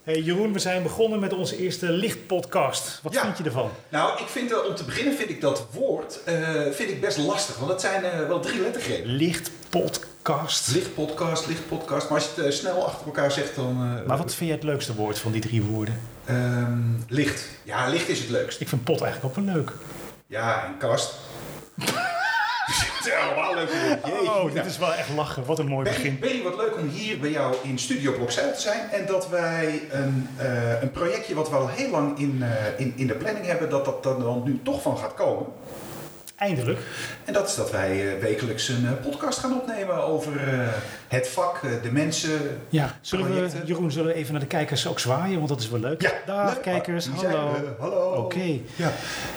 Hey Jeroen, we zijn begonnen met onze eerste lichtpodcast. Wat vind je ervan? Nou, ik vind, om te beginnen vind ik dat woord vind ik best lastig. Want het zijn wel 3 lettergrepen. Lichtpodcast. Lichtpodcast. Maar als je het snel achter elkaar zegt, dan... Maar wat vind jij het leukste woord van die 3 woorden? Licht. Ja, licht is het leukst. Ik vind pot eigenlijk ook wel leuk. Ja, en kast. Allemaal leuk. Oh, dit is wel echt lachen. Wat een mooi begin. Berry, wat leuk om hier bij jou in Studio Blokzuil te zijn. En dat wij een projectje wat we al heel lang in de planning hebben, dat er dan nu toch van gaat komen. Eindelijk. En dat is dat wij wekelijks een podcast gaan opnemen over het vak, de mensen, ja, Jeroen, zullen we even naar de kijkers ook zwaaien? Want dat is wel leuk. Ja, dag leuk. Kijkers, hallo. Hallo. Oké. Ja.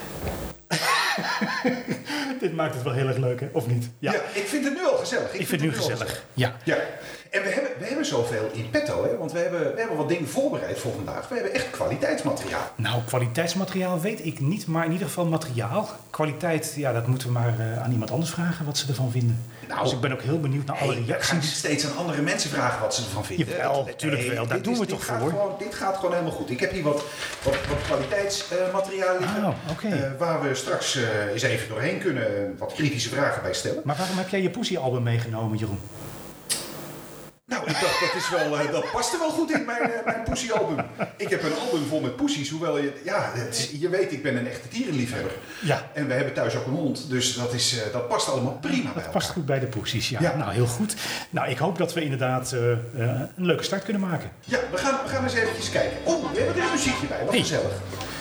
Dit maakt het wel heel erg leuk, hè? Of niet? Ja, ik vind het nu al gezellig. Ik vind het nu gezellig. Ja. En we hebben zoveel in petto, hè? Want we hebben wat dingen voorbereid voor vandaag. We hebben echt kwaliteitsmateriaal. Nou, kwaliteitsmateriaal weet ik niet, maar in ieder geval materiaal. Kwaliteit, ja, dat moeten we maar aan iemand anders vragen wat ze ervan vinden. Nou, dus ik ben ook heel benieuwd naar alle reacties. We gaan niet steeds aan andere mensen vragen wat ze ervan vinden. Jawel, natuurlijk wel. Daar doen we toch voor. Dit gaat gewoon helemaal goed. Ik heb hier wat kwaliteitsmateriaal liggen. Waar we straks eens even doorheen kunnen wat kritische vragen bij stellen. Maar waarom heb jij je Poesie-album meegenomen, Jeroen? Nou, ik dacht, dat past er wel goed in mijn Poesie-album. Ik heb een album vol met poesies, hoewel je weet, ik ben een echte dierenliefhebber. Ja. En we hebben thuis ook een hond, dus dat past allemaal prima bij elkaar. Dat past goed bij de poesies, ja. Nou, heel goed. Nou, ik hoop dat we inderdaad een leuke start kunnen maken. Ja, we gaan eens eventjes kijken. Oh, we hebben er een muziekje bij, wat gezellig.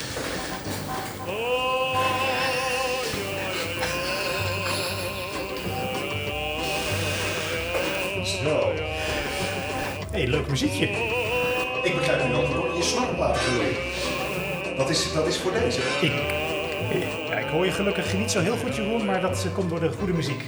Zo. Hey, leuk muziekje. Ik begrijp nu ook waarom je smartplaat gooien. Dat is voor deze. Ik hoor je gelukkig niet zo heel goed, Jeroen, maar dat komt door de goede muziek.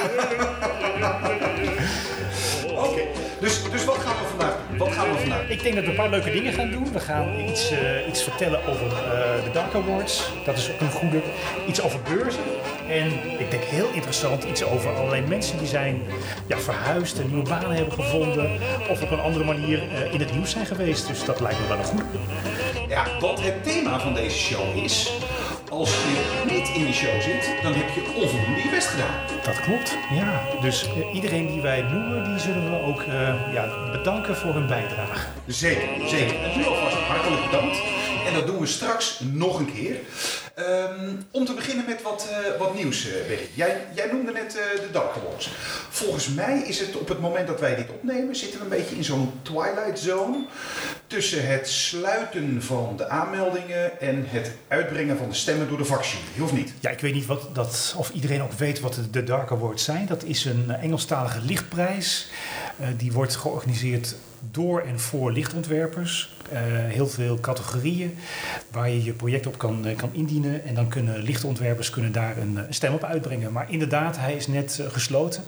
Oké. Dus wat gaan we vandaag? Ik denk dat we een paar leuke dingen gaan doen. We gaan iets vertellen over de Dark Awards. Dat is ook een goede. Iets over beurzen. En ik denk heel interessant iets over allerlei mensen die zijn verhuisd en nieuwe banen hebben gevonden. Of op een andere manier in het nieuws zijn geweest. Dus dat lijkt me wel een goede. Ja, wat het thema van deze show is. Als je niet in de show zit, dan heb je onvoldoende je best gedaan. Dat klopt, ja. Dus iedereen die wij noemen, die zullen we ook bedanken voor hun bijdrage. Zeker. En nu alvast hartelijk bedankt. En dat doen we straks nog een keer. Om te beginnen met wat nieuws, Berry. Jij noemde net de Dark Awards. Volgens mij is het op het moment dat wij dit opnemen, zitten we een beetje in zo'n twilight zone. Tussen het sluiten van de aanmeldingen en het uitbrengen van de stemmen door de vakjury, of niet? Ja, ik weet niet of iedereen ook weet wat de Dark Awards zijn. Dat is een Engelstalige lichtprijs. Die wordt georganiseerd door en voor lichtontwerpers. Heel veel categorieën waar je je project op kan indienen. En dan kunnen lichtontwerpers daar een stem op uitbrengen. Maar inderdaad, hij is net gesloten.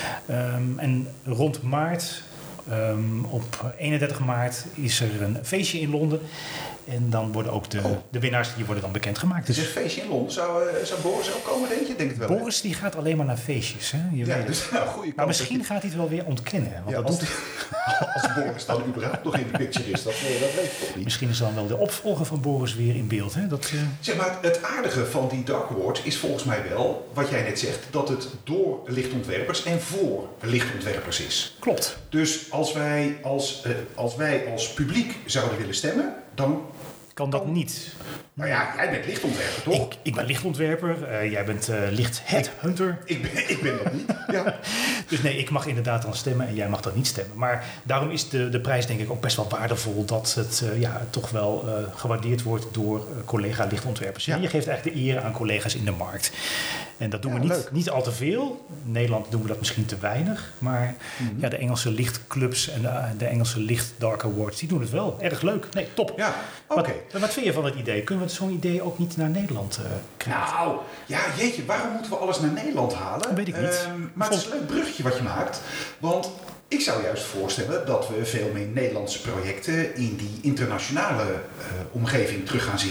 En rond maart, op 31 maart, is er een feestje in Londen. En dan worden ook de winnaars die worden dan bekendgemaakt. Dus een feestje in Londen. Zou Boris ook komen, denk je? Denk het wel. Boris die gaat alleen maar naar feestjes. Hè? Je weet dus goede maar misschien gaat hij het wel weer ontkennen. Want als Boris dan überhaupt nog in de picture is, dat weet ik toch niet. Misschien is dan wel de opvolger van Boris weer in beeld. Hè? Zeg maar, het aardige van die Dark Awards is volgens mij wel, wat jij net zegt, dat het door lichtontwerpers en voor lichtontwerpers is. Klopt. Dus als wij als publiek zouden willen stemmen, dan kan dat niet. Nou ja, jij bent lichtontwerper, toch? Ik ben lichtontwerper. Jij bent lichtheadhunter. Ik ben dat niet. Ja. Dus nee, ik mag inderdaad dan stemmen en jij mag dan niet stemmen. Maar daarom is de prijs denk ik ook best wel waardevol dat het toch wel gewaardeerd wordt door collega lichtontwerpers. Ja. Je geeft eigenlijk de eer aan collega's in de markt. En dat doen we niet al te veel. In Nederland doen we dat misschien te weinig. Maar de Engelse lichtclubs en de Engelse licht Dark Awards, die doen het wel. Erg leuk. Nee, top. Ja, oké. Wat vind je van het idee? Kunnen we zo'n idee ook niet naar Nederland krijgen? Nou, ja, jeetje, waarom moeten we alles naar Nederland halen? Dat weet ik niet. Maar het is een leuk bruggetje wat je maakt. Want ik zou juist voorstellen dat we veel meer Nederlandse projecten in die internationale omgeving terug gaan zien.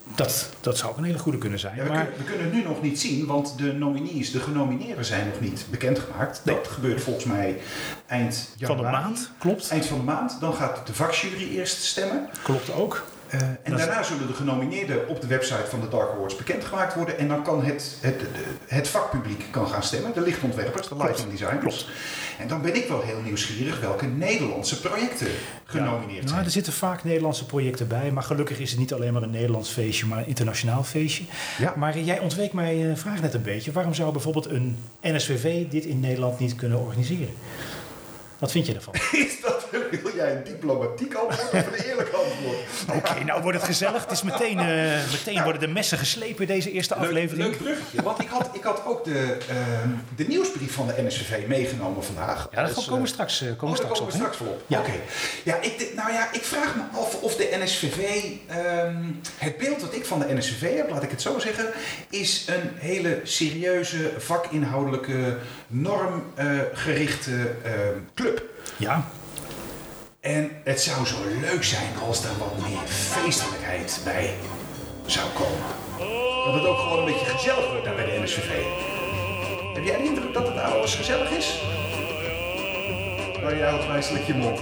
Dat zou ook een hele goede kunnen zijn. Ja, maar we kunnen het nu nog niet zien, want de genomineerden zijn nog niet bekendgemaakt. Nee. Dat gebeurt volgens mij eind januari. van de maand, klopt. Eind van de maand. Dan gaat de vakjury eerst stemmen. Klopt ook. En daarna zullen de genomineerden op de website van de Dark Awards bekendgemaakt worden. En dan kan het vakpubliek kan gaan stemmen. De lichtontwerpers, de lighting designers. Klopt. En dan ben ik wel heel nieuwsgierig welke Nederlandse projecten genomineerd zijn. Er zitten vaak Nederlandse projecten bij. Maar gelukkig is het niet alleen maar een Nederlands feestje, maar een internationaal feestje. Ja. Maar jij ontweek mijn vraag net een beetje. Waarom zou bijvoorbeeld een NSVV dit in Nederland niet kunnen organiseren? Wat vind je ervan? Wil jij een diplomatiek antwoord of een eerlijk antwoord? Oké, nou wordt het gezellig. Het is meteen worden de messen geslepen deze eerste aflevering. Leuk bruggetje, want ik had ook de nieuwsbrief van de NSVV meegenomen vandaag. Ja, daar komen we straks Komen we straks voor op. Ja. Oké. Ja, ik vraag me af of de NSVV... het beeld dat ik van de NSVV heb, laat ik het zo zeggen... is een hele serieuze, vakinhoudelijke, normgerichte club. Ja. En het zou zo leuk zijn als er wat meer feestelijkheid bij zou komen. Dat het ook gewoon een beetje gezellig wordt daar bij de NSVV. Heb jij de indruk dat het daar alles gezellig is? Nou, je houdt wijselijk je mond.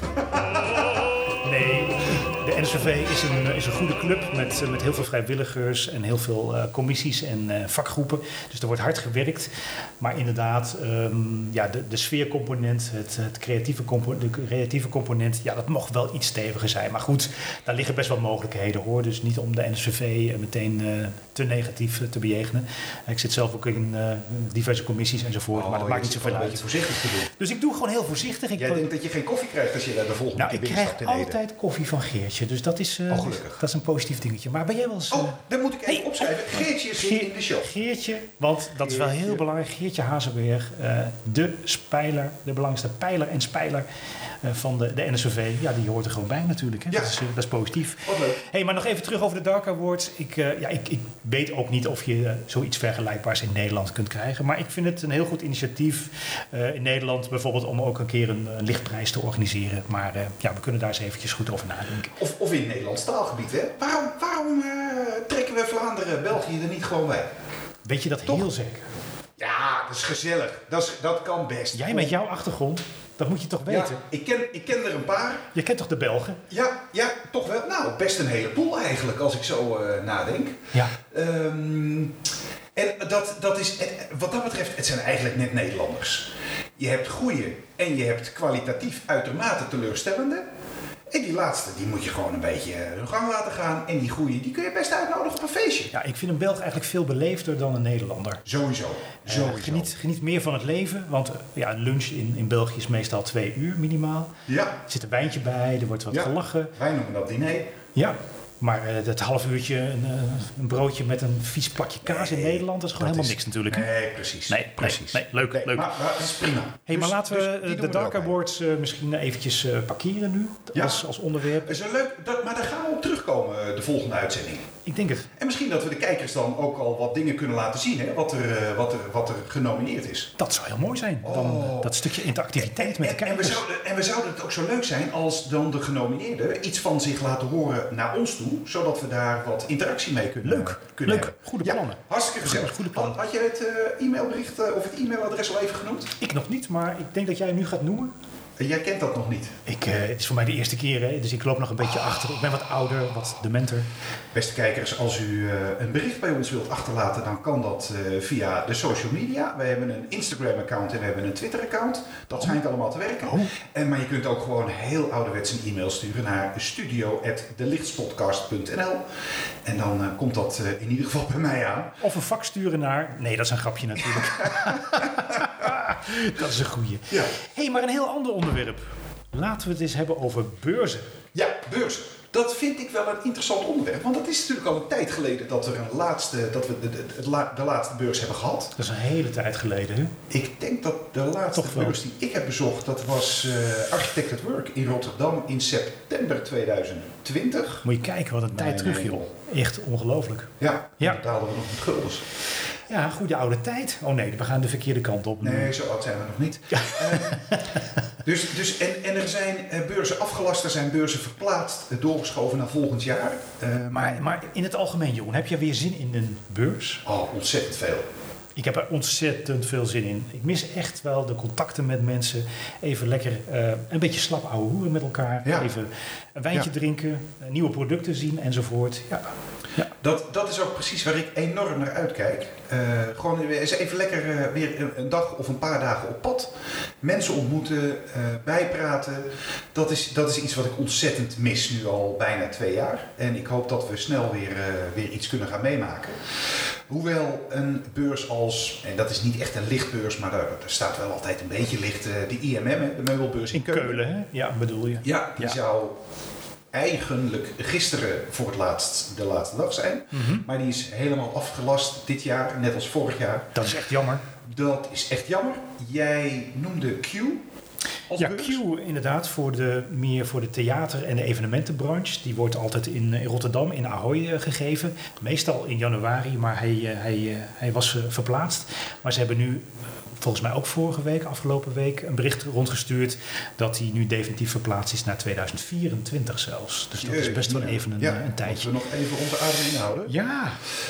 Nee, de NSVV is een goede club met heel veel vrijwilligers en heel veel commissies en vakgroepen. Dus er wordt hard gewerkt. Maar inderdaad, de sfeercomponent, de creatieve component, ja, dat mag wel iets steviger zijn. Maar goed, daar liggen best wel mogelijkheden hoor. Dus niet om de NSVV meteen te negatief te bejegenen. Ik zit zelf ook in diverse commissies enzovoort, maar dat maakt niet zoveel uit. Een beetje voorzichtig te doen. Dus ik doe gewoon heel voorzichtig. Jij denkt dat je geen koffie krijgt als je daar de volgende keer binnenstapt in Ede? Ik krijg altijd koffie van Geertje, dus dat is, gelukkig. dat is een positief dingetje. Maar ben jij wel eens... Dan moet ik even opschrijven. Geertje is in de show. Geertje, want dat is wel heel belangrijk. Geertje Hazenberg, de belangrijkste pijler en spijler van de NSVV. Ja, die hoort er gewoon bij natuurlijk. Hè? Ja. Dat is positief. Wat leuk. Hey, maar nog even terug over de Dark Awards. Ik weet ook niet of je zoiets vergelijkbaars in Nederland kunt krijgen. Maar ik vind het een heel goed initiatief in Nederland bijvoorbeeld om ook een keer een lichtprijs te organiseren. Maar we kunnen daar eens eventjes goed over nadenken. Of in het Nederlands taalgebied, hè? Waarom trekken we Vlaanderen, België er niet gewoon bij? Weet je dat heel zeker? Ja, dat is gezellig. Dat kan best. Jij met jouw achtergrond, dat moet je toch weten? Ja, ik ken er een paar. Je kent toch de Belgen? Ja, toch wel. Nou, best een heleboel eigenlijk, als ik zo nadenk. Ja. En dat is, wat dat betreft, het zijn eigenlijk net Nederlanders. Je hebt goede en je hebt kwalitatief uitermate teleurstellende. En die laatste, die moet je gewoon een beetje hun gang laten gaan. En die goeie, die kun je best uitnodigen op een feestje. Ja, ik vind een Belg eigenlijk veel beleefder dan een Nederlander. Sowieso. Geniet meer van het leven. Want lunch in België is meestal 2 uur minimaal. Ja. Er zit een wijntje bij, er wordt wat gelachen. Wij noemen dat diner. Ja. Maar dat half uurtje, een broodje met een vies plakje kaas in Nederland, dat is gewoon helemaal niks natuurlijk. Hè? Nee, precies. Nee, leuk. Maar dat is prima. Maar laten we de Dark Awards misschien eventjes parkeren nu, als onderwerp. Dat is leuk, maar daar gaan we op terugkomen de volgende uitzending. Ik denk het. En misschien dat we de kijkers dan ook al wat dingen kunnen laten zien, hè? Wat er genomineerd is. Dat zou heel mooi zijn. Dan dat stukje interactiviteit met de kijkers. En we zouden het ook zo leuk zijn als dan de genomineerden iets van zich laten horen naar ons toe, zodat we daar wat interactie mee kunnen hebben. Goede plannen. Hartstikke gezellig. Goede plannen. Had je het e-mailbericht of het e-mailadres al even genoemd? Ik nog niet, maar ik denk dat jij hem nu gaat noemen. Jij kent dat nog niet? Het is voor mij de eerste keer, hè? Dus ik loop nog een beetje achter. Ik ben wat ouder, wat dementer. Beste kijkers, als u een bericht bij ons wilt achterlaten, dan kan dat via de social media. We hebben een Instagram-account en we hebben een Twitter-account. Dat schijnt allemaal te werken. Maar je kunt ook gewoon heel ouderwets een e-mail sturen naar studio@delichtspodcast.nl. En dan komt dat in ieder geval bij mij aan. Of een fax sturen naar... Nee, dat is een grapje natuurlijk. Dat is een goeie. Ja. Maar een heel ander onderwerp. Laten we het eens hebben over beurzen. Ja, beurzen. Dat vind ik wel een interessant onderwerp. Want het is natuurlijk al een tijd geleden dat we de laatste beurs hebben gehad. Dat is een hele tijd geleden, hè? Ik denk dat de laatste beurs die ik heb bezocht, dat was Architect at Work in Rotterdam in september 2020. Moet je kijken, wat een tijd terug, joh. Echt ongelooflijk. Ja, dat betaalden we nog met guldens. Ja, goede oude tijd. Oh nee, we gaan de verkeerde kant op. Nee, zo oud zijn we nog niet. En er zijn beurzen afgelast, er zijn beurzen verplaatst, doorgeschoven naar volgend jaar. Maar in het algemeen, Jeroen, heb je weer zin in een beurs? Oh, ontzettend veel. Ik heb er ontzettend veel zin in. Ik mis echt wel de contacten met mensen. Even lekker een beetje slap ouwe hoeren met elkaar. Ja. Even een wijntje drinken, nieuwe producten zien enzovoort. Ja. Dat is ook precies waar ik enorm naar uitkijk. Gewoon eens even lekker weer een dag of een paar dagen op pad. Mensen ontmoeten, bijpraten. Dat is iets wat ik ontzettend mis nu al bijna 2 jaar. En ik hoop dat we snel weer iets kunnen gaan meemaken. Hoewel een beurs als, en dat is niet echt een lichtbeurs, maar daar staat wel altijd een beetje licht, de IMM, de meubelbeurs in Keulen. Hè? Ja, bedoel je? Ja, die zou eigenlijk gisteren voor het laatst de laatste dag zijn. Mm-hmm. Maar die is helemaal afgelast dit jaar, net als vorig jaar. Dat is echt jammer. Dat is echt jammer. Jij noemde Q als Ja, beurs. Q inderdaad meer voor de theater- en de evenementenbranche. Die wordt altijd in Rotterdam, in Ahoy gegeven. Meestal in januari, maar hij was verplaatst. Maar ze hebben nu, volgens mij ook afgelopen week, een bericht rondgestuurd dat hij nu definitief verplaatst is naar 2024 zelfs. Dus dat is best wel even een tijdje. Moeten we nog even onze adem inhouden. Ja,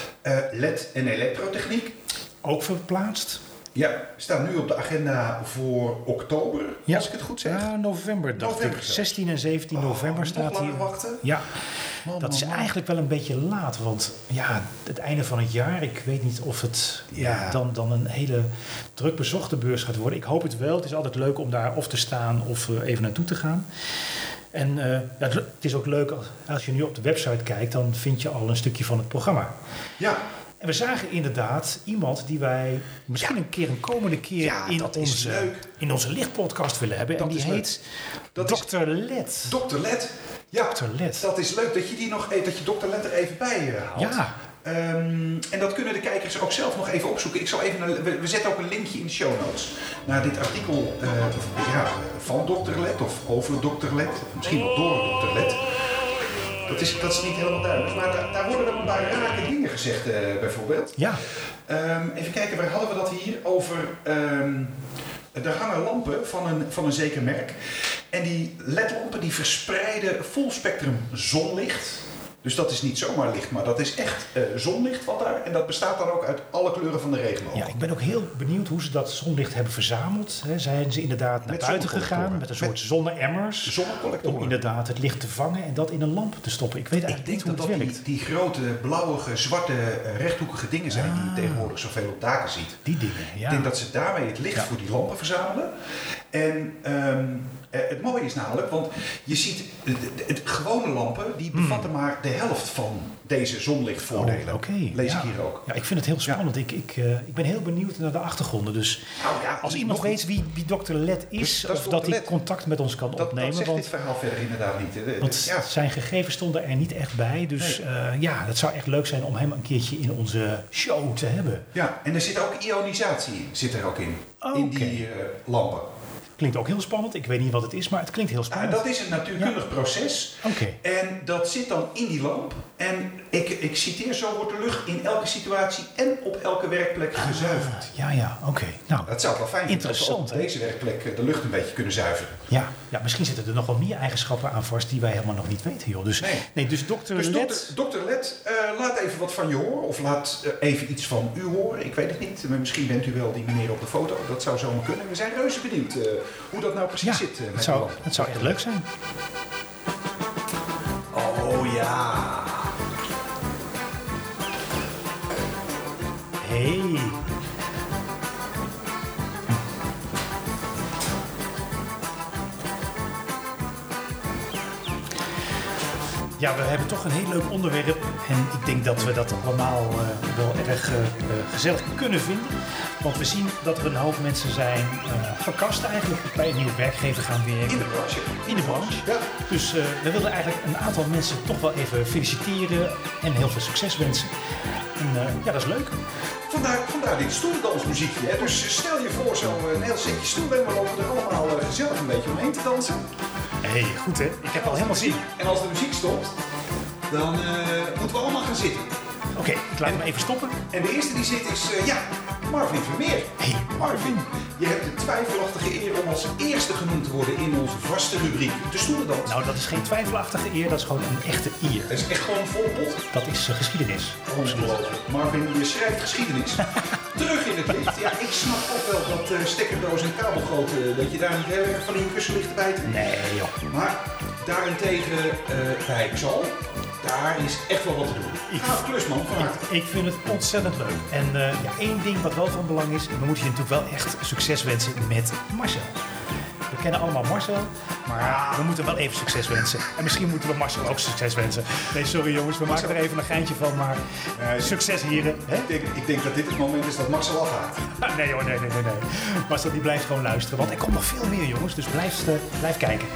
LED en elektrotechniek. ook verplaatst. Ja, staan nu op de agenda voor oktober, als ik het goed zeg. Ja, november dacht November ik. zelfs. 16 en 17 november nog staat langer hier. wachten? Ja, Man, dat is man. eigenlijk wel een beetje laat. Want ja, het einde van het jaar, ik weet niet of het dan een hele druk bezochte beurs gaat worden. Ik hoop het wel. Het is altijd leuk om daar of te staan of even naartoe te gaan. En het is ook leuk als je nu op de website kijkt, dan vind je al een stukje van het programma. Ja. En we zagen inderdaad iemand die wij misschien een komende keer in onze lichtpodcast willen hebben. Dat en die is heet Dat is Dr. Led. Dr. Led. Ja, Dr. Led. dat is leuk dat je dat je Dr. Led er even bij haalt. Ja. En dat kunnen de kijkers ook zelf nog even opzoeken. Ik zal even we zetten ook een linkje in de show notes naar dit artikel van Dr. Led of over Dr. Led. Misschien wel door Dr. Led. Dat is niet helemaal duidelijk. Maar daar worden wel een paar rake dingen gezegd bijvoorbeeld. Ja. Even kijken, waar hadden we dat hier over? Er hangen lampen van een zeker merk. En die LED-lampen die verspreiden full spectrum zonlicht. Dus dat is niet zomaar licht, maar dat is echt zonlicht wat daar. En dat bestaat dan ook uit alle kleuren van de regenboog. Ja, ik ben ook heel benieuwd hoe ze dat zonlicht hebben verzameld. Zijn ze inderdaad naar buiten gegaan met een soort zonne-emmers? Zonnecollectoren. Om inderdaad het licht te vangen en dat in een lamp te stoppen. Ik weet eigenlijk niet hoe het werkt. Die grote, blauwige, zwarte, rechthoekige dingen zijn die je tegenwoordig zoveel op daken ziet. Die dingen, ja. Ik denk dat ze daarmee het licht voor die lampen verzamelen. En het mooie is namelijk, want je ziet, het gewone lampen, die bevatten maar de helft van deze zonlichtvoordelen. Lees ik hier ook. Ja, ik vind het heel spannend. Ik ben heel benieuwd naar de achtergronden. Dus als iemand weet wie Dr. Led is, of dat hij contact met ons kan opnemen. Dat zegt dit verhaal verder inderdaad niet. Want zijn gegevens stonden er niet echt bij. Dus het zou echt leuk zijn om hem een keertje in onze show te hebben. Ja, en er zit ook ionisatie in die lampen. Klinkt ook heel spannend. Ik weet niet wat het is, maar het klinkt heel spannend. Dat is een natuurkundig proces. En dat zit dan in die lamp. En ik citeer, zo wordt de lucht in elke situatie en op elke werkplek gezuiverd. Nou, dat zou wel fijn zijn als we op hè? deze werkplek de lucht een beetje kunnen zuiveren. Ja, misschien zitten er nog wel meer eigenschappen aan vast die wij helemaal nog niet weten, joh. Dus Dr. Led... Dr. Led, laat even wat van je horen. Of laat even iets van u horen. Ik weet het niet. Maar misschien bent u wel die meneer op de foto. Dat zou zomaar kunnen. We zijn reuze benieuwd hoe dat nou precies zit. Het zou echt leuk zijn. Oh ja. Hey. Ja, we hebben toch een heel leuk onderwerp. En ik denk dat we dat allemaal wel erg gezellig kunnen vinden. Want we zien dat er een hoop mensen zijn verkast eigenlijk. Bij een nieuwe werkgever gaan werken. In de branche. Ja. Dus we willen eigenlijk een aantal mensen toch wel even feliciteren. En heel veel succes wensen. En dat is leuk. Vandaar dit stoeldansmuziekje. Hè? Dus stel je voor een heel setje stoelen. En we lopen er allemaal gezellig een beetje omheen te dansen. Hé, goed hè. Ik heb al helemaal zin. En als de muziek stopt, dan moeten we allemaal gaan zitten. Oké, ik laat hem even stoppen. En de eerste die zit is, Marvin Vermeer. Hey, Marvin, je hebt de twijfelachtige eer om als eerste genoemd te worden in onze vaste rubriek De Stoelendans. Nou, dat is geen twijfelachtige eer, dat is gewoon een echte eer. Dat is echt gewoon vol pot. Dat is geschiedenis. Ongelooflijk. Marvin, je schrijft geschiedenis. Terug in het licht. Ja, ik snap ook wel dat stekkerdoos en kabelgrootte, dat je daar niet heel erg van in je kussen ligt te bijten. Nee, joh. Maar daarentegen bij Xal, daar is echt wel wat te doen. Gaaf klus, man, van harte. Ik vind het ontzettend leuk. En één ding wat wel van belang is, we moeten je natuurlijk wel echt succes wensen met Marcel. We kennen allemaal Marcel, maar we moeten wel even succes wensen. En misschien moeten we Marcel ook succes wensen. Nee, sorry jongens, we maken er even een geintje van, maar succes heren. Hè? Ik denk dat dit het moment is dat Marcel afhaakt. Nee hoor, nee. Marcel die blijft gewoon luisteren, want er komt nog veel meer jongens, dus blijf kijken.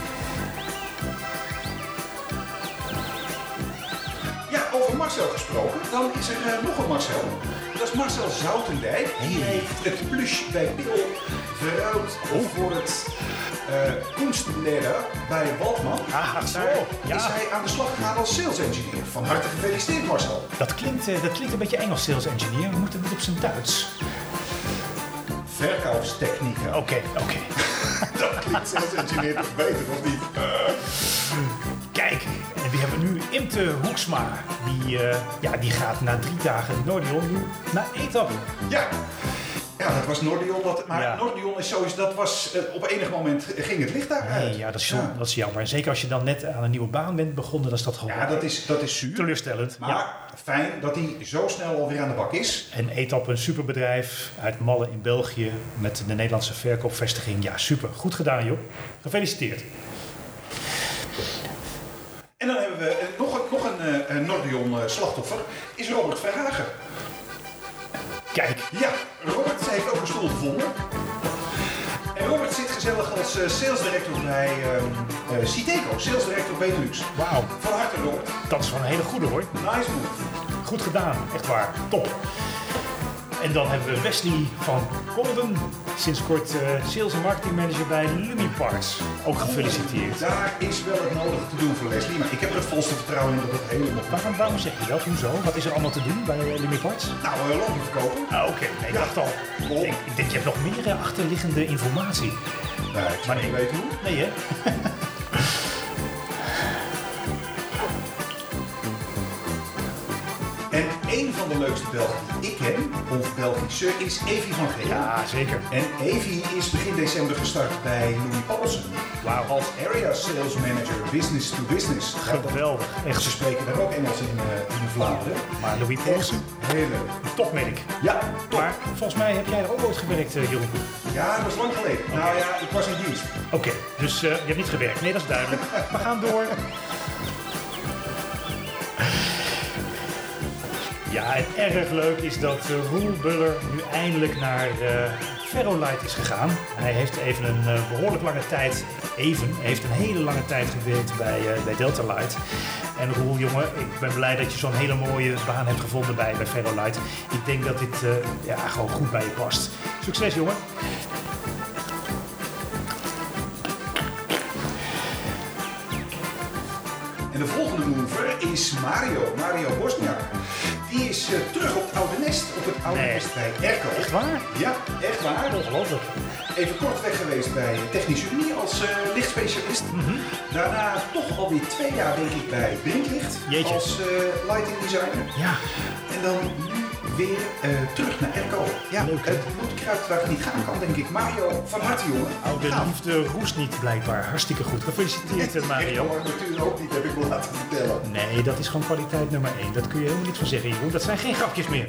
Ja, over Marcel gesproken, dan is er nog een Marcel. Dat is Marcel Zoutendijk. Die heeft het plus bij Pil verruild voor het Kunstlehrer bij Waldman. Ah, zo. Daar is hij aan de slag gegaan als sales engineer. Van harte gefeliciteerd, Marcel. Dat klinkt een beetje Engels, sales engineer. We moeten het op zijn Duits. Verkoopstechnieken. Oké. Dat klinkt sales engineer toch beter, of niet? Kijk, en wie hebben we nu? Imte Hoeksma. Die gaat na 3 dagen Nordion nu naar Etappe. Ja, dat was Nordion. Maar Ja. Nordion is sowieso, dat was op enig moment ging het licht daaruit. Nee, ja, dat is jammer. En zeker als je dan net aan een nieuwe baan bent begonnen, dan is dat gewoon Dat is zuur. teleurstellend. Maar fijn dat hij zo snel alweer aan de bak is. En Etappe, een superbedrijf uit Malle in België met de Nederlandse verkoopvestiging. Ja, super. Goed gedaan, joh. Gefeliciteerd. En dan hebben we nog een Nordion-slachtoffer, is Robert Verhagen. Kijk. Ja, Robert heeft ook een stoel gevonden. En Robert zit gezellig als sales director bij Citeco, sales director Benelux. Wauw. Van harte, Robert. Dat is wel een hele goede hoor. Nice move. Goed gedaan. Echt waar. Top. En dan hebben we Wesley van Golden. Sinds kort sales en marketing manager bij Lumiparts. Ook gefeliciteerd. Daar is wel het nodige te doen voor Leslie, maar ik heb er het volste vertrouwen in dat het helemaal goed is. Waarom zeg je dat? Hoezo? Wat is er allemaal te doen bij Lumiparts? Nou, lopen verkopen. Oké. Nee, ik dacht al. Ik denk, je hebt nog meer achterliggende informatie. Nee, ik zou niet weten hoe. Nee, hè? En een van de leukste Belgen die ik ken, of Belgische, is Evie van Geel. Ja, zeker. En Evie is begin december gestart bij Louis Paulsen. Wauw. Als Area Sales Manager Business to Business. Geweldig. Echt. Ze spreken daar ook Engels in Vlaanderen. Maar Louis Paulsen, Heel leuk. topmerk. Ja, top. Maar volgens mij heb jij er ook ooit gewerkt, Jeroen. Ja, dat was lang geleden. Nou ja, ik was in dienst. Oké, dus je hebt niet gewerkt. Nee, dat is duidelijk. We gaan door. Ja, en erg leuk is dat Roel Buller nu eindelijk naar Ferrolight is gegaan. Hij heeft even een behoorlijk lange tijd, heeft een hele lange tijd gewerkt bij Delta Light. En Roel, jongen, ik ben blij dat je zo'n hele mooie baan hebt gevonden bij Ferrolight. Ik denk dat dit gewoon goed bij je past. Succes, jongen. En de volgende mover is Mario Bosniak. Die is terug op het oude nest, op het oude nest bij Erco. Echt waar? Ja, echt waar. Ongelooflijk. Even kort weg geweest bij Technische Unie als lichtspecialist. Daarna toch alweer 2 jaar denk ik bij Blinklicht Jeetje. als lighting designer. Ja. En dan nu weer terug naar Erco. Ja, leuk, hè? het moet kruid waar het niet gaan kan, denk ik. Mario, van harte jongen. Oude Gaaf. liefde roest niet blijkbaar. Hartstikke goed. Gefeliciteerd, Mario. Echt, natuurlijk ook niet, heb ik me laten vertellen. Nee, dat is gewoon kwaliteit nummer 1. Dat kun je helemaal niks van zeggen, Jeroen. Dat zijn geen grapjes meer.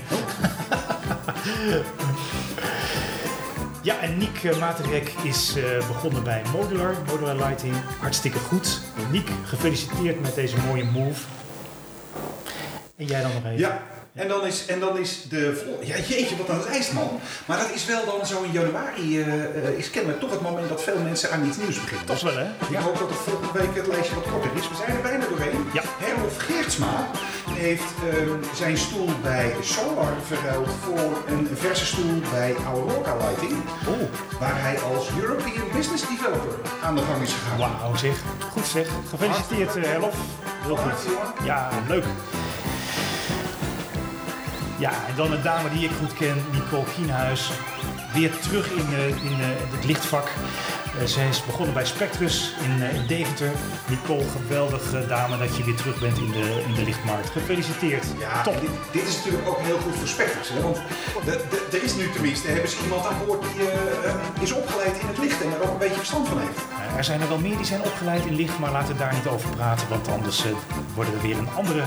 Ja, en Niek Materek is begonnen bij Modular Lighting. Hartstikke goed. Niek, gefeliciteerd met deze mooie move. En jij dan nog even? Ja. En dan is de ja, jeetje, wat een lijst, man. Maar dat is wel dan zo in januari, is kennelijk toch het moment dat veel mensen aan iets nieuws beginnen. Dat is wel, hè? Ik hoop dat er volgende week het lijstje wat korter is. We zijn er bijna doorheen. Ja. Herlof Geertsma heeft zijn stoel bij Solar verruild voor een verse stoel bij Aurora Lighting. Waar hij als European Business Developer aan de gang is gegaan. Wauw, zeg. Goed zeg. Gefeliciteerd, Herlof. Heel goed. Ja, leuk. Ja, en dan een dame die ik goed ken, Nicole Kienhuis. Weer terug in het lichtvak. Zij is begonnen bij Spectrus in Deventer. Nicole, geweldige dame dat je weer terug bent in de lichtmarkt. Gefeliciteerd. Ja, top. Dit is natuurlijk ook heel goed voor Spectrus. Hè? Want er is nu tenminste, hebben ze iemand aan boord die is opgeleid in het licht en er ook een beetje verstand van heeft. Er zijn er wel meer die zijn opgeleid in licht, maar laten we daar niet over praten, want anders worden we weer een andere...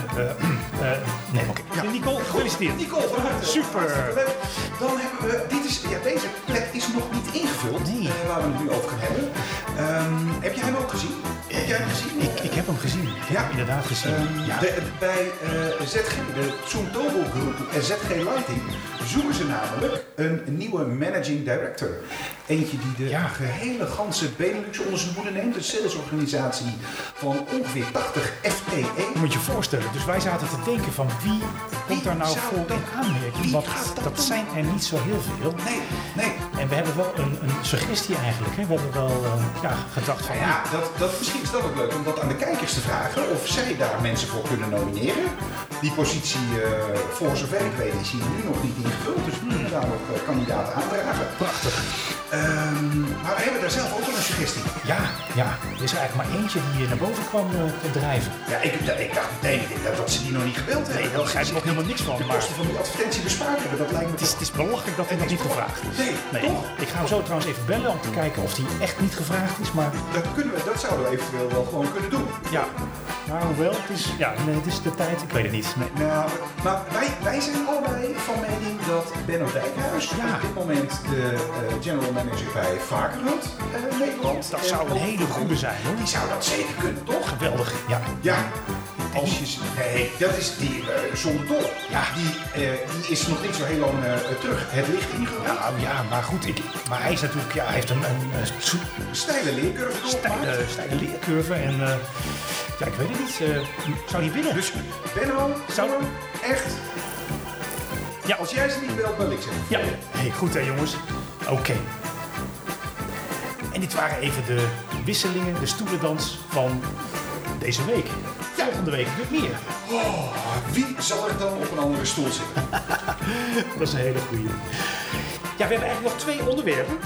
nee, oké. Ja. Nicole, gefeliciteerd. Nicole, van harte. Super. Leuk. Dan hebben we, deze plek is nog niet ingevuld, Nee. waar we het nu over gaan hebben. Heb jij hem ook gezien? Heb jij hem gezien? Ik heb hem gezien. Ik heb hem inderdaad gezien. Ja. Bij ZG, de Zumtobel Groep en ZG Lighting, zoeken ze namelijk een nieuwe managing director. Eentje die de gehele ganse Benelux onder zijn hoede neemt. Een salesorganisatie van ongeveer 80 FTE. Moet je je voorstellen. Dus wij zaten te denken van wie komt daar nou zou voor dat- in aanmerking? wie Want gaat dat dat doen? zijn er niet zo heel veel. Nee. En we hebben wel een suggestie eigenlijk. Hè? We hebben wel gedacht van... Nou ja, misschien is dat ook leuk om dat aan de kijkers te vragen. Of zij daar mensen voor kunnen nomineren. Die positie, voor zover ik weet, is hier nu nog niet ingevuld. Dus we kunnen daar nog kandidaten aandragen. Prachtig. Maar we hebben daar zelf ook wel een suggestie. Ja. Er is er eigenlijk maar eentje die naar boven kwam drijven. Ja, ik dacht meteen dat ze die nog niet gebeld hebben. Nee, daar begrijp ik nog helemaal niks van. De Maar kosten van die advertentie bespaard hebben, dat lijkt me het is belachelijk dat hij nog niet gevraagd is. Nee, toch? Ik ga hem zo trouwens even bellen om te kijken of hij echt niet gevraagd is. Maar Dat zouden we eventueel wel gewoon kunnen doen. ja, maar hoewel, het is de tijd. Ik weet het niet. Nee. Nou, maar wij zijn allebei van mening dat Benno Dijkhuis op dit moment de general manager bij Vakerhand Nederland. Dat zou een hele goede zijn, hoor. Die zou dat zeker kunnen, toch? Geweldig, ja. Ja. Als je... Nee, dat is die zonder dol. Ja. Die is nog niet zo heel lang terug het licht ingegaan. Nou ja, maar goed. Maar hij is natuurlijk, hij heeft een Steile leercurve doorgemaakt. steile leercurve. En ik weet het niet. Zou hij winnen? Dus Benno, echt... Ja. Als jij ze niet belt, bel ik ze. Ja. Hey, goed hè jongens. Oké. En dit waren even de wisselingen, de stoelendans van deze week. Volgende week weer meer. Oh, wie zal er dan op een andere stoel zitten? Dat is een hele goeie. Ja, we hebben eigenlijk nog 2 onderwerpen.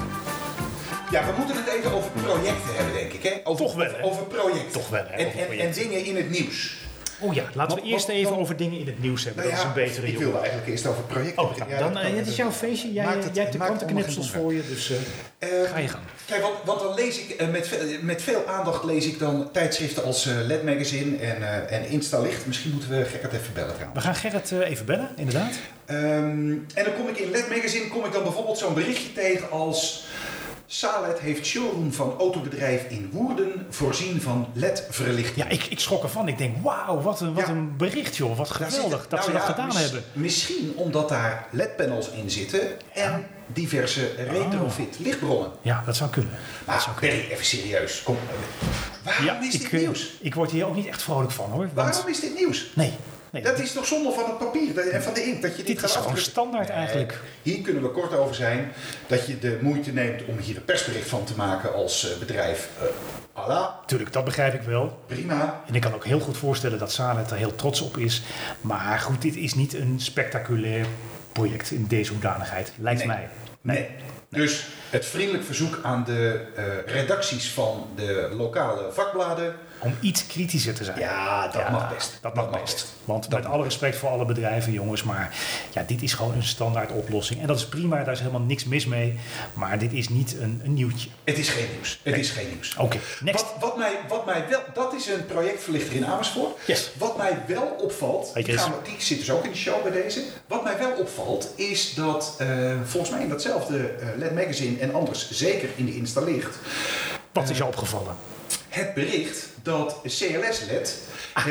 Ja, we moeten het even over projecten hebben, denk ik. Hè? Toch wel, hè? Over projecten. Toch wel, hè, over En projecten. dingen in het nieuws. Oh ja, laten we eerst even want- over dingen in het nieuws hebben. Nou dat is een betere ik jongen. wilde eigenlijk eerst over projecten Oh, beginnen. dan, dat kan. het is jouw feestje. Jij Maakt het- hebt de maakt krantenknipsels allemaal voor je, dus ga je gang. Kijk, want dan lees ik met veel aandacht lees ik dan tijdschriften als LED Magazine en Instalicht. Misschien moeten we Gerrit even bellen trouwens. We gaan Gerrit even bellen, inderdaad. En dan kom ik in LED Magazine dan bijvoorbeeld zo'n berichtje tegen als... Salet heeft showroom van autobedrijf in Woerden voorzien van LED-verlichting. Ja, ik schrok ervan. Ik denk, wauw, wat een bericht, joh. Wat geweldig dat ze dat gedaan hebben. Misschien omdat daar LED-panels in zitten en diverse retrofit lichtbronnen. Ja, dat zou kunnen. Maar Berry, even serieus. Kom, waarom is dit nieuws? Ik word hier ook niet echt vrolijk van, hoor. Waarom is dit nieuws? Nee. Dat is toch zonde van het papier en van de inkt dat je dit Dit gaat is gewoon afdrukken? standaard eigenlijk. Hier kunnen we kort over zijn dat je de moeite neemt om hier een persbericht van te maken als bedrijf. Tuurlijk, dat begrijp ik wel. Prima. En ik kan ook heel goed voorstellen dat Salet er heel trots op is. Maar goed, dit is niet een spectaculair project in deze hoedanigheid. Lijkt mij. Nee. Dus het vriendelijk verzoek aan de redacties van de lokale vakbladen. Om iets kritischer te zijn. Ja, dat mag best. Dat mag best. Want met alle respect voor alle bedrijven, jongens. Maar ja, dit is gewoon een standaard oplossing. En dat is prima, daar is helemaal niks mis mee. Maar dit is niet een nieuwtje. Het is geen nieuws. Het is geen nieuws. Oké, next. Wat mij wel... Dat is een projectverlichter in Amersfoort. Yes. Wat mij wel opvalt... Hey, Chris. Die zit dus ook in de show bij deze. Wat mij wel opvalt is dat volgens mij in datzelfde LED Magazine en anders zeker in de Instalicht... Wat is je opgevallen? Het bericht dat CLS-LED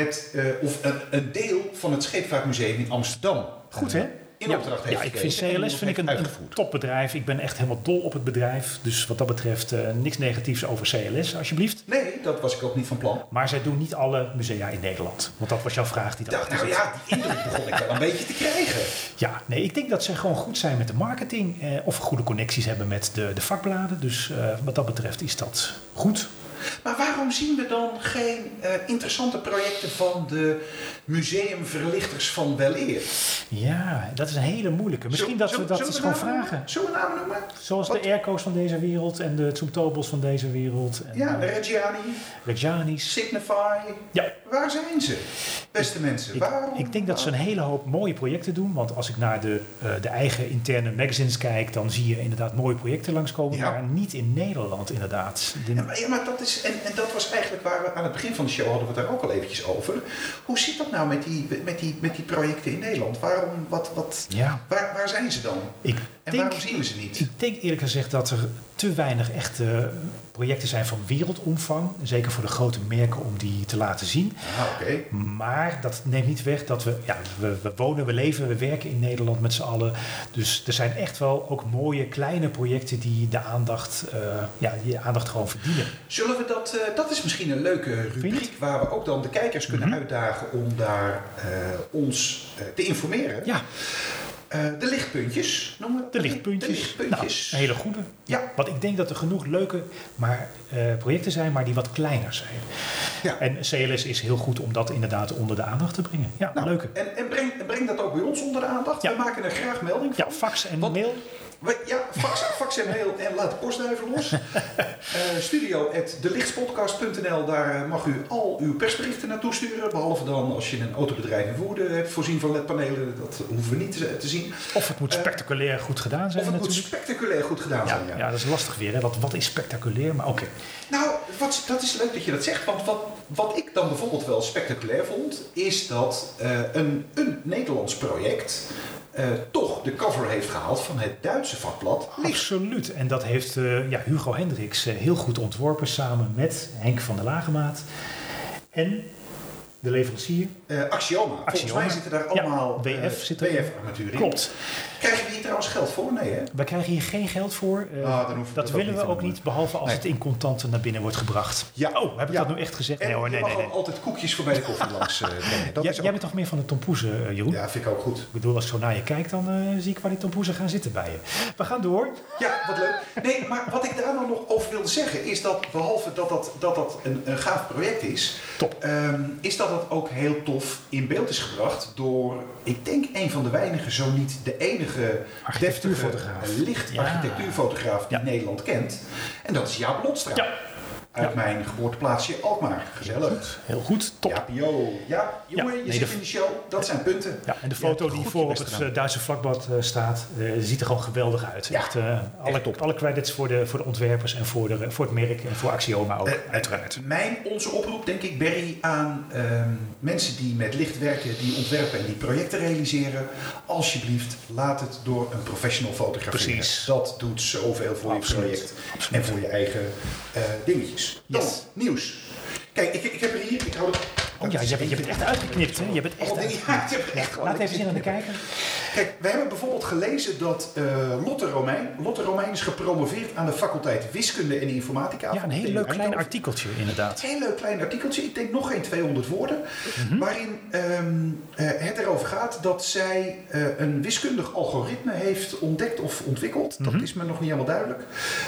een deel van het Scheepvaartmuseum in Amsterdam Goed, hè? in opdracht heeft Ja, ik vind gekregen en CLS vind ik een uitgevoerd. topbedrijf. Ik ben echt helemaal dol op het bedrijf. Dus wat dat betreft niks negatiefs over CLS, alsjeblieft. Nee, dat was ik ook niet van plan. Maar zij doen niet alle musea in Nederland. Want dat was jouw vraag die daarachter Nou zit. ja, die indruk begon ik wel een beetje te krijgen. Ja, nee, ik denk dat ze gewoon goed zijn met de marketing. Of goede connecties hebben met de vakbladen. Dus wat dat betreft is dat goed. Maar waarom zien we dan geen interessante projecten van de museumverlichters van weleer? Ja, dat is een hele moeilijke. Misschien dat we dat eens gewoon vragen. Zullen we namen noemen? Zoals de Airco's van deze wereld en de Zoomtobels van deze wereld. En, Ja, de Reggiani's. Signify. Ja. Waar zijn ze, beste mensen? Ik denk dat ze een hele hoop mooie projecten doen. Want als ik naar de eigen interne magazines kijk, dan zie je inderdaad mooie projecten langskomen. Ja. Maar niet in Nederland inderdaad. Ja, maar dat is, en dat was eigenlijk waar we aan het begin van de show hadden we het daar ook al eventjes over. Hoe zit dat nou met die projecten in Nederland? Waarom, waar zijn ze dan? Waarom zien we ze niet? Ik denk eerlijk gezegd dat er te weinig echte projecten zijn van wereldomvang. Zeker voor de grote merken om die te laten zien. Oké. Maar dat neemt niet weg dat we wonen, we leven, we werken in Nederland met z'n allen. Dus er zijn echt wel ook mooie kleine projecten die de aandacht, gewoon verdienen. Zullen we dat is misschien een leuke rubriek waar we ook dan de kijkers kunnen uitdagen om daar ons te informeren. Ja. De lichtpuntjes, noemen we De lichtpuntjes. Nou, een hele goede. Ja. Want ik denk dat er genoeg leuke projecten zijn, maar die wat kleiner zijn. Ja. En CLS is heel goed om dat inderdaad onder de aandacht te brengen. Ja, Nou, leuke. En breng dat ook bij ons onder de aandacht. Ja. We maken er graag melding van. Ja, fax en mail. Fax en mail en laat de postduiven los. studio@delichtspodcast.nl, daar mag u al uw persberichten naartoe sturen. Behalve dan als je een autobedrijf in Woerden hebt voorzien van LED-panelen. Dat hoeven we niet te zien. Of het moet spectaculair goed gedaan zijn natuurlijk. Moet spectaculair goed gedaan zijn. Ja, dat is lastig weer. Hè? Wat is spectaculair? Maar oké. Nou, dat is leuk dat je dat zegt. Want wat ik dan bijvoorbeeld wel spectaculair vond, is dat een Nederlands project toch de cover heeft gehaald van het Duitse vakblad Licht. Absoluut. En dat heeft Hugo Hendricks heel goed ontworpen samen met Henk van der Lagemaat. En de leverancier. Axioma. Volgens mij zitten daar allemaal WF zit er. WF-armatuur in. Klopt. Krijgen we hier trouwens geld voor? Nee, hè? Wij krijgen hier geen geld voor. Dat willen we ook niet, behalve als het in contanten naar binnen wordt gebracht. Ja. Oh, heb ik dat nu echt gezegd? En Nee. je mag altijd koekjes voor bij de koffie langs brengen. Jij bent toch meer van de tompoezen, Jeroen? Ja, vind ik ook goed. Ik bedoel, als ik zo naar je kijk, dan zie ik waar die tompoezen gaan zitten bij je. We gaan door. Ja, wat leuk. Nee, maar wat ik daar nou nog over wilde zeggen is dat behalve dat een gaaf project is, is dat het ook heel tof in beeld is gebracht door, ik denk, een van de weinigen, zo niet de enige deftige lichtarchitectuurfotograaf die Nederland kent. En dat is Jaap Lotstra. Ja. Uit mijn geboorteplaatsje Alkmaar. Gezellig. Heel goed, top. Ja, jongen, je zit in de show. Dat zijn punten. Ja, en de foto die voor op het Duitse vlakblad staat, ziet er gewoon geweldig uit. Ja, echt alle credits voor de ontwerpers en voor het merk en voor Axioma ook, uiteraard. Onze oproep, denk ik, Berry, aan mensen die met licht werken, die ontwerpen en die projecten realiseren. Alsjeblieft, laat het door een professional fotograferen. Precies. Dat doet zoveel voor je project en voor je eigen dingetjes. Dan, nieuws. Kijk, ik heb er hier, ik hou het... Je hebt het echt uitgeknipt, hè? Je hebt het echt uitgeknipt. Laat even zien aan de kijker. Kijk, we hebben bijvoorbeeld gelezen dat Lotte Romein is gepromoveerd aan de faculteit Wiskunde en Informatica. Ja, een heel leuk klein artikeltje inderdaad. Een heel leuk klein artikeltje, ik denk nog geen 200 woorden, waarin het erover gaat dat zij een wiskundig algoritme heeft ontdekt of ontwikkeld. Dat is me nog niet helemaal duidelijk.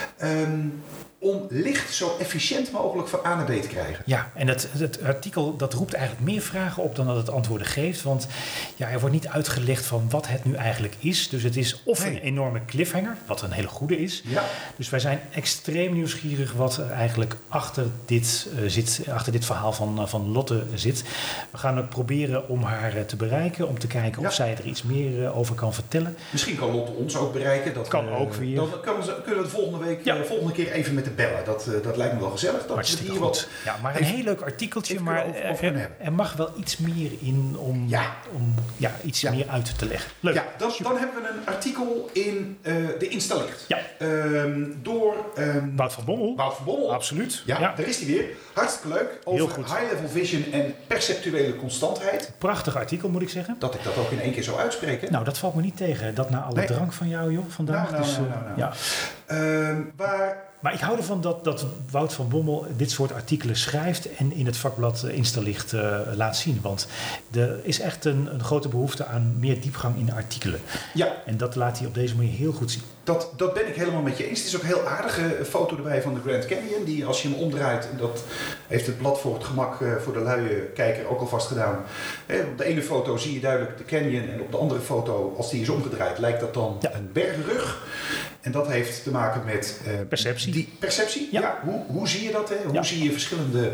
Om licht zo efficiënt mogelijk van A naar B te krijgen. Ja, en het artikel dat roept eigenlijk meer vragen op dan dat het antwoorden geeft. Want er wordt niet uitgelegd van wat het nu eigenlijk is. Dus het is een enorme cliffhanger, wat een hele goede is. Ja. Dus wij zijn extreem nieuwsgierig wat er eigenlijk achter dit verhaal van Lotte zit. We gaan ook proberen om haar te bereiken, om te kijken of zij er iets meer over kan vertellen. Misschien kan Lotte ons ook bereiken. Dat kan ook weer. Dan kunnen we de volgende keer even met de bellen. Dat lijkt me wel gezellig. Dat we hier wat. Ja, maar een heel leuk artikeltje, maar er mag wel iets meer in om iets meer uit te leggen. Leuk. Ja, dan hebben we een artikel in de Instalicht. Ja. Door Wout van Bommel. Wout van Bommel. Absoluut. Ja, daar is hij weer. Hartstikke leuk. Over high-level vision en perceptuele constantheid. Prachtig artikel, moet ik zeggen. Dat ik dat ook in één keer zo uitspreek. Hè? Nou, dat valt me niet tegen. Dat na alle drank van jou, joh, vandaag. Waar Maar ik hou ervan dat Wout van Bommel dit soort artikelen schrijft en in het vakblad Instalicht laat zien. Want er is echt een grote behoefte aan meer diepgang in de artikelen. Ja. En dat laat hij op deze manier heel goed zien. Dat ben ik helemaal met je eens. Het is ook een heel aardige foto erbij van de Grand Canyon. Die als je hem omdraait, en dat heeft het blad voor het gemak voor de luie kijker ook alvast gedaan. Op de ene foto zie je duidelijk de canyon en op de andere foto, als die is omgedraaid, lijkt dat dan een bergrug. En dat heeft te maken met perceptie. Die perceptie? Ja. Hoe zie je dat? Hè? Hoe zie je verschillende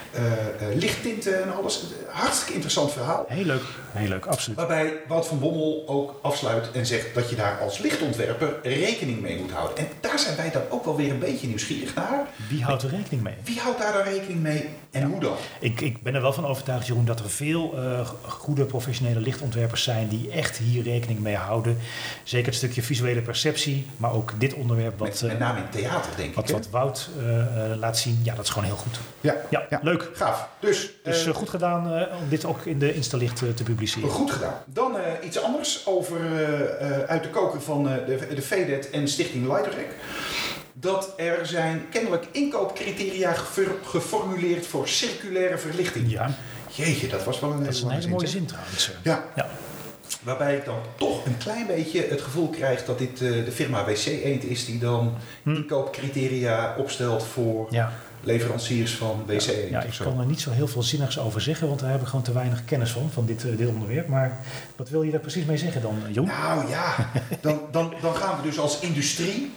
lichttinten en alles? Hartstikke interessant verhaal. Heel leuk, absoluut. Waarbij Wout van Bommel ook afsluit en zegt dat je daar als lichtontwerper rekening mee moet houden. En daar zijn wij dan ook wel weer een beetje nieuwsgierig naar. Wie houdt er rekening mee? Wie houdt daar dan rekening mee en hoe dan? Ik ben er wel van overtuigd, Jeroen, dat er veel goede professionele lichtontwerpers zijn die echt hier rekening mee houden. Zeker het stukje visuele perceptie, maar ook dit onderwerp. Met name in theater, denk ik. Wat Wout laat zien, ja, dat is gewoon heel goed. Ja. Leuk. Gaaf. Dus goed gedaan om dit ook in de Instalicht te publiceren. Goed gedaan. Dan iets anders over uit de koker van de VDET en Stichting Lightrek. Dat er zijn kennelijk inkoopcriteria geformuleerd voor circulaire verlichting. Ja. Jeetje, dat was wel een hele mooie zin trouwens. Ja. Waarbij ik dan toch een klein beetje het gevoel krijg dat dit de firma WC Eend is die dan inkoopcriteria opstelt voor leveranciers van WC Eend. Ja, ik kan er niet zo heel veel zinnigs over zeggen, want daar heb ik gewoon te weinig kennis van dit onderwerp. Maar wat wil je daar precies mee zeggen dan, Jon? Nou ja, dan gaan we dus als industrie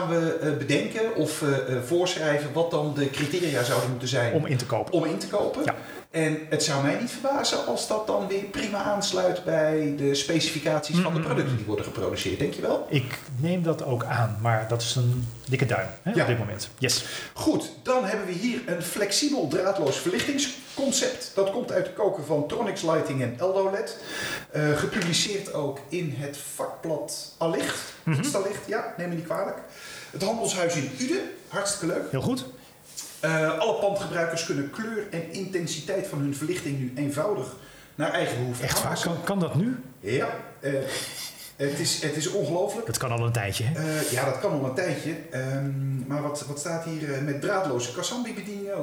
bedenken of voorschrijven wat dan de criteria zouden moeten zijn om in te kopen. Ja. En het zou mij niet verbazen als dat dan weer prima aansluit bij de specificaties van de producten die worden geproduceerd. Denk je wel? Ik neem dat ook aan, maar dat is een dikke duim op dit moment. Yes. Goed, dan hebben we hier een flexibel draadloos verlichtingsconcept. Dat komt uit de koker van Tronix Lighting en Eldo LED. Gepubliceerd ook in het vakblad Allicht. Instalicht, neem me niet kwalijk. Het handelshuis in Uden, hartstikke leuk. Heel goed. Alle pandgebruikers kunnen kleur en intensiteit van hun verlichting nu eenvoudig naar eigen behoefte aanpassen. Echt waar? Kan dat nu? Ja, het is ongelooflijk. Dat kan al een tijdje, hè? Ja, dat kan al een tijdje. Maar wat staat hier? Met draadloze Kasambi-bedieningen,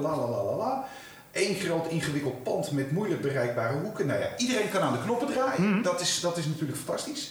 Eén groot ingewikkeld pand met moeilijk bereikbare hoeken. Nou ja, iedereen kan aan de knoppen draaien. Dat is natuurlijk fantastisch.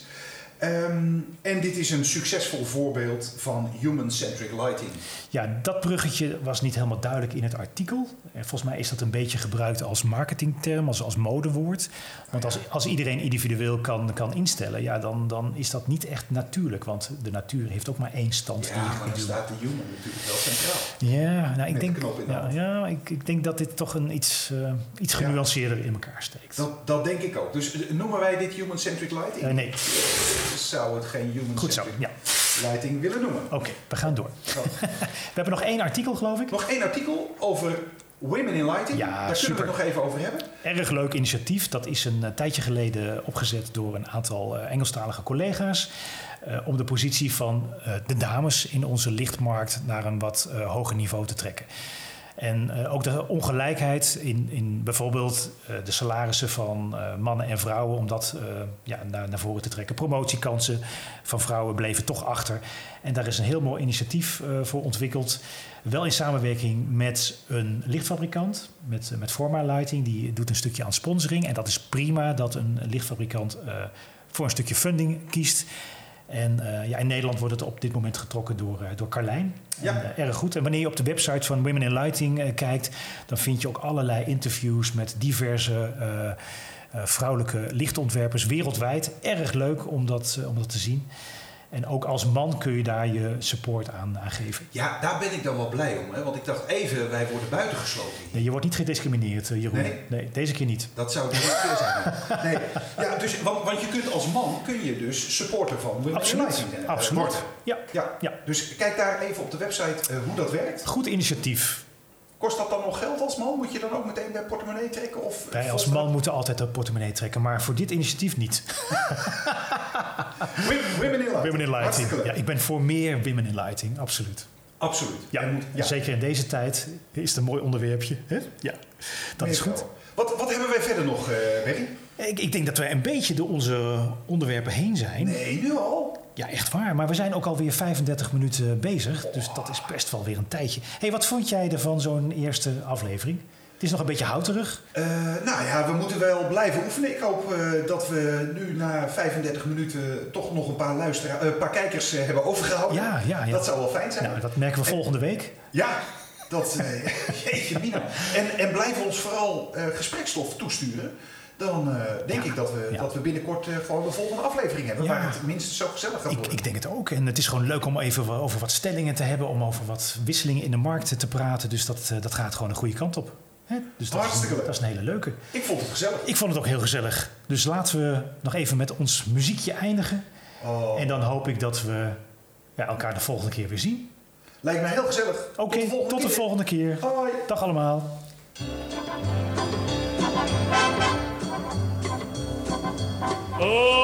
En dit is een succesvol voorbeeld van human-centric lighting. Ja, dat bruggetje was niet helemaal duidelijk in het artikel. Volgens mij is dat een beetje gebruikt als marketingterm, als modewoord. Want als iedereen individueel kan instellen, ja, dan is dat niet echt natuurlijk. Want de natuur heeft ook maar één stand. Ja, maar dan staat de human natuurlijk wel centraal. Ja, nou, ik denk dat dit toch een iets genuanceerder in elkaar steekt. Dat denk ik ook. Dus noemen wij dit human-centric lighting? Nee. Zou het geen human-centric lighting willen noemen. Oké, we gaan door. We hebben nog 1 artikel, geloof ik. Nog 1 artikel over Women in Lighting. Ja, daar super. Kunnen we het nog even over hebben. Erg leuk initiatief. Dat is een tijdje geleden opgezet door een aantal Engelstalige collega's. Om de positie van de dames in onze lichtmarkt naar een wat hoger niveau te trekken. En ook de ongelijkheid in bijvoorbeeld de salarissen van mannen en vrouwen, om dat naar voren te trekken. Promotiekansen van vrouwen bleven toch achter. En daar is een heel mooi initiatief voor ontwikkeld. Wel in samenwerking met een lichtfabrikant, met Forma Lighting. Die doet een stukje aan sponsoring. En dat is prima dat een lichtfabrikant voor een stukje funding kiest. En in Nederland wordt het op dit moment getrokken door Carlijn. Ja. Erg goed. En wanneer je op de website van Women in Lighting kijkt, dan vind je ook allerlei interviews met diverse vrouwelijke lichtontwerpers wereldwijd. Erg leuk om dat te zien. En ook als man kun je daar je support aan geven. Ja, daar ben ik dan wel blij om. Hè? Want ik dacht even, wij worden buitengesloten. Nee, je wordt niet gediscrimineerd, Jeroen. Nee, deze keer niet. Dat zou de eerste keer zijn. Nee. Ja, dus, want je kunt als man dus supporter van Women in Lighting worden. Absoluut. Ja. Dus kijk daar even op de website hoe dat werkt. Goed initiatief. Kost dat dan nog geld als man? Moet je dan ook meteen de portemonnee trekken? Of wij als man moeten altijd de portemonnee trekken, maar voor dit initiatief niet. Women in Lighting. Ja, ik ben voor meer Women in Lighting, absoluut. Absoluut. Ja, zeker in deze tijd is het een mooi onderwerpje. Hè? Ja, dat is goed. Wat hebben wij verder nog, Berry? Ik denk dat wij een beetje door onze onderwerpen heen zijn. Nee, nu al? Ja, echt waar. Maar we zijn ook alweer 35 minuten bezig. Dus dat is best wel weer een tijdje. Hey, wat vond jij ervan zo'n eerste aflevering? Het is nog een beetje houterig. Nou ja, we moeten wel blijven oefenen. Ik hoop dat we nu na 35 minuten toch nog een paar kijkers hebben overgehouden. Ja. Dat zou wel fijn zijn. Nou, dat merken we volgende week. Ja, dat... jeetje mina. En blijf ons vooral gesprekstof toesturen. Dan denk ik dat we binnenkort gewoon de volgende aflevering hebben. Waar het minstens zo gezellig gaat worden. Ik denk het ook. En het is gewoon leuk om even over wat stellingen te hebben. Om over wat wisselingen in de markt te praten. Dus dat gaat gewoon de goede kant op. Dus hartstikke leuk. Dat is een hele leuke. Ik vond het gezellig. Ik vond het ook heel gezellig. Dus laten we nog even met ons muziekje eindigen. Oh. En dan hoop ik dat we elkaar de volgende keer weer zien. Lijkt mij heel gezellig. Oké, tot de volgende keer. Hoi. Dag allemaal. Oh